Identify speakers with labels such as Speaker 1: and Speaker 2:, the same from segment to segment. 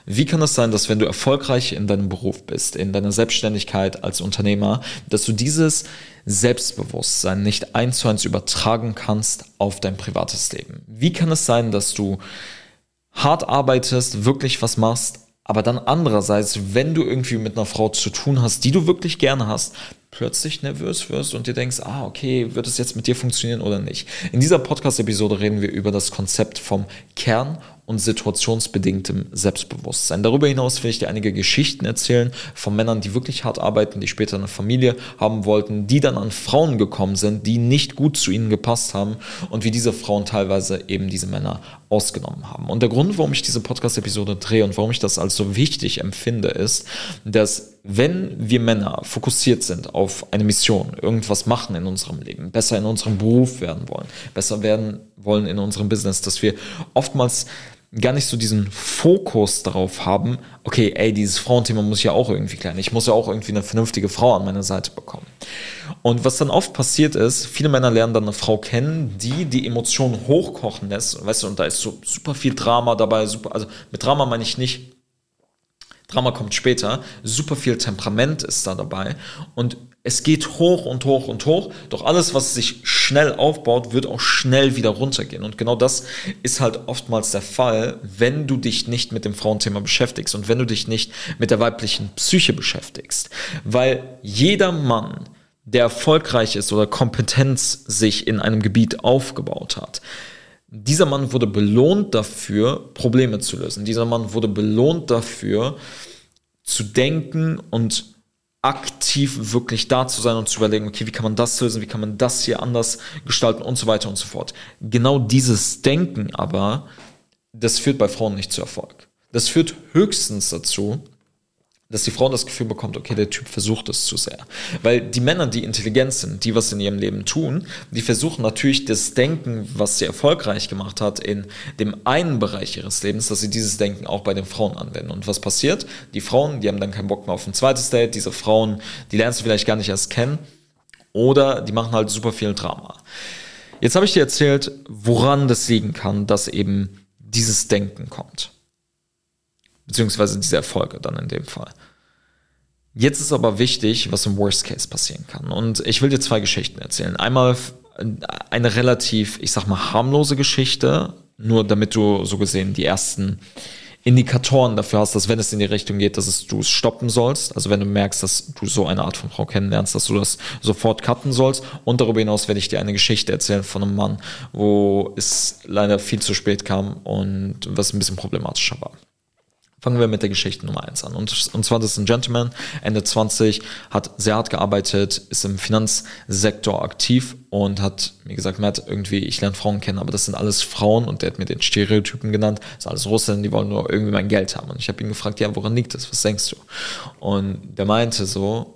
Speaker 1: Wie kann es sein, dass wenn du erfolgreich in deinem Beruf bist, in deiner Selbstständigkeit als Unternehmer, dass du dieses Selbstbewusstsein nicht 1:1 übertragen kannst auf dein privates Leben? Wie kann es sein, dass du hart arbeitest, wirklich was machst, aber dann andererseits, wenn du irgendwie mit einer Frau zu tun hast, die du wirklich gerne hast, plötzlich nervös wirst und dir denkst, okay, wird es jetzt mit dir funktionieren oder nicht? In dieser Podcast-Episode reden wir über das Konzept vom Kern- und situationsbedingtem Selbstbewusstsein. Darüber hinaus will ich dir einige Geschichten erzählen von Männern, die wirklich hart arbeiten, die später eine Familie haben wollten, die dann an Frauen gekommen sind, die nicht gut zu ihnen gepasst haben und wie diese Frauen teilweise eben diese Männer ausgenommen haben. Und der Grund, warum ich diese Podcast-Episode drehe und warum ich das als so wichtig empfinde, ist, dass wenn wir Männer fokussiert sind auf eine Mission, irgendwas machen in unserem Leben, besser in unserem Beruf werden wollen, besser werden wollen in unserem Business, dass wir oftmals gar nicht so diesen Fokus darauf haben, okay, dieses Frauenthema muss ich ja auch irgendwie klären. Ich muss ja auch irgendwie eine vernünftige Frau an meiner Seite bekommen. Und was dann oft passiert ist, viele Männer lernen dann eine Frau kennen, die Emotionen hochkochen lässt, weißt du, und da ist so super viel Drama dabei, also mit Drama meine ich nicht, Drama kommt später, super viel Temperament ist da dabei und es geht hoch und hoch und hoch, doch alles, was sich schnell aufbaut, wird auch schnell wieder runtergehen. Und genau das ist halt oftmals der Fall, wenn du dich nicht mit dem Frauenthema beschäftigst und wenn du dich nicht mit der weiblichen Psyche beschäftigst. Weil jeder Mann, der erfolgreich ist oder Kompetenz sich in einem Gebiet aufgebaut hat, dieser Mann wurde belohnt dafür, Probleme zu lösen. Dieser Mann wurde belohnt dafür, zu denken und aktiv wirklich da zu sein und zu überlegen, okay, wie kann man das lösen, wie kann man das hier anders gestalten und so weiter und so fort. Genau dieses Denken aber, das führt bei Frauen nicht zu Erfolg. Das führt höchstens dazu, dass die Frau das Gefühl bekommt, okay, der Typ versucht es zu sehr. Weil die Männer, die intelligent sind, die was in ihrem Leben tun, die versuchen natürlich das Denken, was sie erfolgreich gemacht hat in dem einen Bereich ihres Lebens, dass sie dieses Denken auch bei den Frauen anwenden. Und was passiert? Die Frauen, die haben dann keinen Bock mehr auf ein zweites Date. Diese Frauen, die lernst du vielleicht gar nicht erst kennen. Oder die machen halt super viel Drama. Jetzt habe ich dir erzählt, woran das liegen kann, dass eben dieses Denken kommt. Beziehungsweise diese Erfolge dann in dem Fall. Jetzt ist aber wichtig, was im Worst Case passieren kann. Und ich will dir 2 Geschichten erzählen. Einmal eine relativ, ich sag mal, harmlose Geschichte, nur damit du so gesehen die ersten Indikatoren dafür hast, dass wenn es in die Richtung geht, dass du es stoppen sollst. Also wenn du merkst, dass du so eine Art von Frau kennenlernst, dass du das sofort cutten sollst. Und darüber hinaus werde ich dir eine Geschichte erzählen von einem Mann, wo es leider viel zu spät kam und was ein bisschen problematischer war. Fangen wir mit der Geschichte Nummer 1 an. Und zwar, das ist ein Gentleman, Ende 20, hat sehr hart gearbeitet, ist im Finanzsektor aktiv und hat mir gesagt, Matt, irgendwie, ich lerne Frauen kennen, aber das sind alles Frauen und der hat mir den Stereotypen genannt, das sind alles Russen, die wollen nur irgendwie mein Geld haben. Und ich habe ihn gefragt, ja, woran liegt das? Was denkst du? Und der meinte so,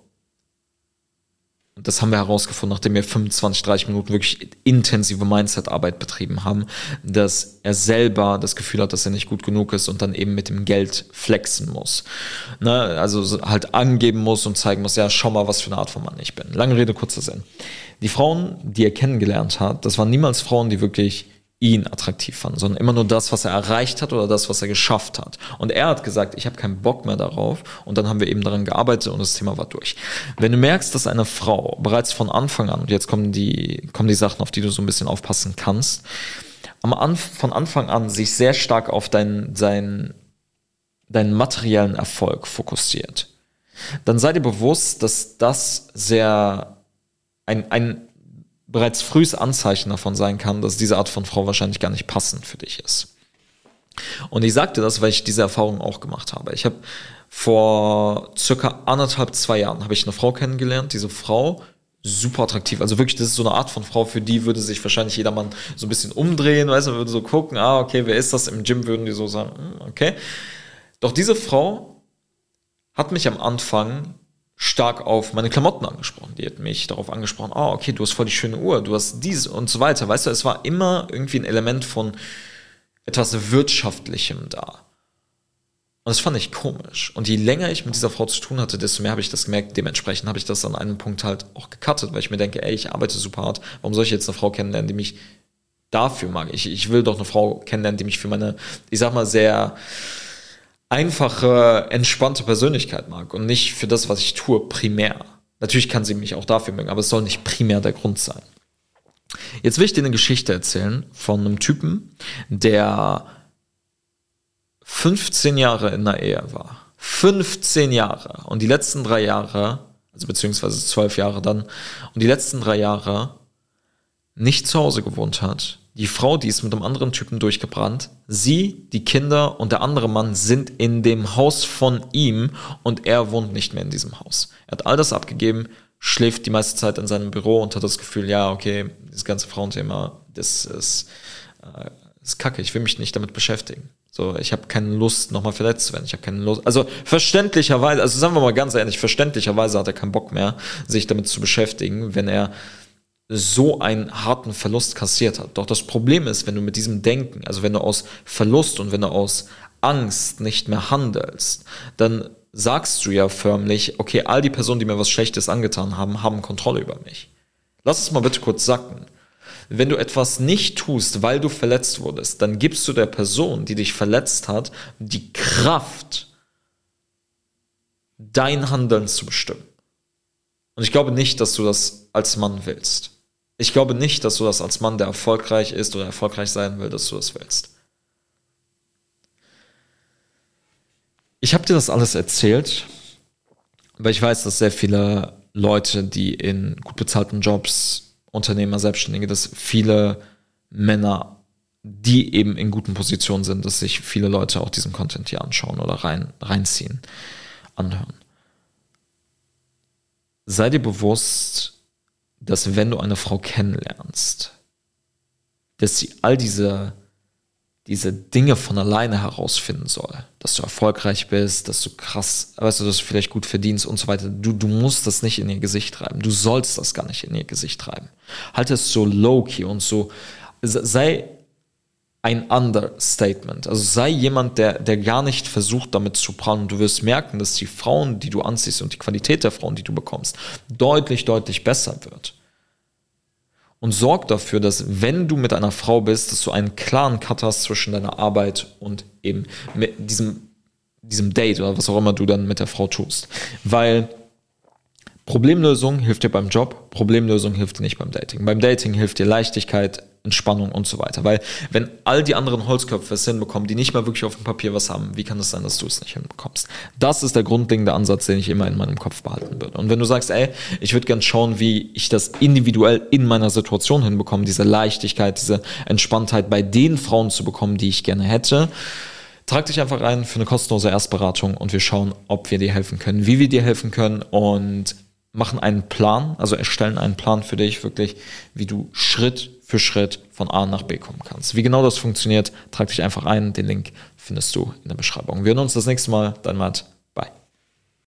Speaker 1: und das haben wir herausgefunden, nachdem wir 25, 30 Minuten wirklich intensive Mindset-Arbeit betrieben haben, dass er selber das Gefühl hat, dass er nicht gut genug ist und dann eben mit dem Geld flexen muss. Ne? Also halt angeben muss und zeigen muss, ja, schau mal, was für eine Art von Mann ich bin. Lange Rede, kurzer Sinn. Die Frauen, die er kennengelernt hat, das waren niemals Frauen, die wirklich ihn attraktiv fanden, sondern immer nur das, was er erreicht hat oder das, was er geschafft hat. Und er hat gesagt, ich habe keinen Bock mehr darauf und dann haben wir eben daran gearbeitet und das Thema war durch. Wenn du merkst, dass eine Frau bereits von Anfang an, und jetzt kommen die Sachen, auf die du so ein bisschen aufpassen kannst, von Anfang an sich sehr stark auf deinen materiellen Erfolg fokussiert, dann sei dir bewusst, dass das sehr ein bereits frühes Anzeichen davon sein kann, dass diese Art von Frau wahrscheinlich gar nicht passend für dich ist. Und ich sagte das, weil ich diese Erfahrung auch gemacht habe. Ich habe vor circa 1,5, 2 Jahren habe ich eine Frau kennengelernt. Diese Frau, super attraktiv. Also wirklich, das ist so eine Art von Frau, für die würde sich wahrscheinlich jedermann so ein bisschen umdrehen, weißt du, würde so gucken, okay, wer ist das? Im Gym würden die so sagen, okay. Doch diese Frau hat mich am Anfang stark auf meine Klamotten angesprochen. Die hat mich darauf angesprochen, okay, du hast voll die schöne Uhr, du hast dies und so weiter. Weißt du, es war immer irgendwie ein Element von etwas Wirtschaftlichem da. Und das fand ich komisch. Und je länger ich mit dieser Frau zu tun hatte, desto mehr habe ich das gemerkt. Dementsprechend habe ich das an einem Punkt halt auch gecuttet, weil ich mir denke, ich arbeite super hart. Warum soll ich jetzt eine Frau kennenlernen, die mich dafür mag? Ich will doch eine Frau kennenlernen, die mich für meine, ich sag mal, sehr einfache, entspannte Persönlichkeit mag und nicht für das, was ich tue, primär. Natürlich kann sie mich auch dafür mögen, aber es soll nicht primär der Grund sein. Jetzt will ich dir eine Geschichte erzählen von einem Typen, der 15 Jahre in der Ehe war. 15 Jahre. Und die letzten 3 Jahre, also beziehungsweise 12 Jahre dann, und die letzten 3 Jahre nicht zu Hause gewohnt hat. Die Frau, die ist mit einem anderen Typen durchgebrannt. Sie, die Kinder und der andere Mann sind in dem Haus von ihm und er wohnt nicht mehr in diesem Haus. Er hat all das abgegeben, schläft die meiste Zeit in seinem Büro und hat das Gefühl, ja, okay, das ganze Frauenthema, das ist kacke, ich will mich nicht damit beschäftigen. So, ich habe keine Lust, nochmal verletzt zu werden. Ich habe keine Lust. Also verständlicherweise, also sagen wir mal ganz ehrlich, verständlicherweise hat er keinen Bock mehr, sich damit zu beschäftigen, wenn er so einen harten Verlust kassiert hat. Doch das Problem ist, wenn du mit diesem Denken, also wenn du aus Verlust und wenn du aus Angst nicht mehr handelst, dann sagst du ja förmlich, okay, all die Personen, die mir was Schlechtes angetan haben, haben Kontrolle über mich. Lass es mal bitte kurz sacken. Wenn du etwas nicht tust, weil du verletzt wurdest, dann gibst du der Person, die dich verletzt hat, die Kraft, dein Handeln zu bestimmen. Und ich glaube nicht, dass du das als Mann willst. Ich glaube nicht, dass du das als Mann, der erfolgreich ist oder erfolgreich sein will, dass du das willst. Ich habe dir das alles erzählt, weil ich weiß, dass sehr viele Leute, die in gut bezahlten Jobs, Unternehmer, Selbstständige, dass viele Männer, die eben in guten Positionen sind, dass sich viele Leute auch diesen Content hier anschauen oder reinziehen, anhören. Sei dir bewusst, dass wenn du eine Frau kennenlernst, dass sie all diese Dinge von alleine herausfinden soll, dass du erfolgreich bist, dass du krass, weißt du, dass du vielleicht gut verdienst und so weiter. Du musst das nicht in ihr Gesicht treiben. Du sollst das gar nicht in ihr Gesicht treiben. Halt es so low-key und so, sei ein Understatement. Also sei jemand, der gar nicht versucht, damit zu prahlen. Und du wirst merken, dass die Frauen, die du anziehst und die Qualität der Frauen, die du bekommst, deutlich, deutlich besser wird. Und sorg dafür, dass wenn du mit einer Frau bist, dass du einen klaren Cut hast zwischen deiner Arbeit und eben mit diesem Date oder was auch immer du dann mit der Frau tust. Weil Problemlösung hilft dir beim Job, Problemlösung hilft dir nicht beim Dating. Beim Dating hilft dir Leichtigkeit, Entspannung und so weiter. Weil wenn all die anderen Holzköpfe es hinbekommen, die nicht mal wirklich auf dem Papier was haben, wie kann es sein, dass du es nicht hinbekommst? Das ist der grundlegende Ansatz, den ich immer in meinem Kopf behalten würde. Und wenn du sagst, ich würde gern schauen, wie ich das individuell in meiner Situation hinbekomme, diese Leichtigkeit, diese Entspanntheit bei den Frauen zu bekommen, die ich gerne hätte, trag dich einfach ein für eine kostenlose Erstberatung und wir schauen, ob wir dir helfen können, wie wir dir helfen können und machen einen Plan, also erstellen einen Plan für dich, wirklich, wie du Schritt für Schritt von A nach B kommen kannst. Wie genau das funktioniert, trag dich einfach ein. Den Link findest du in der Beschreibung. Wir hören uns das nächste Mal. Dein Matt.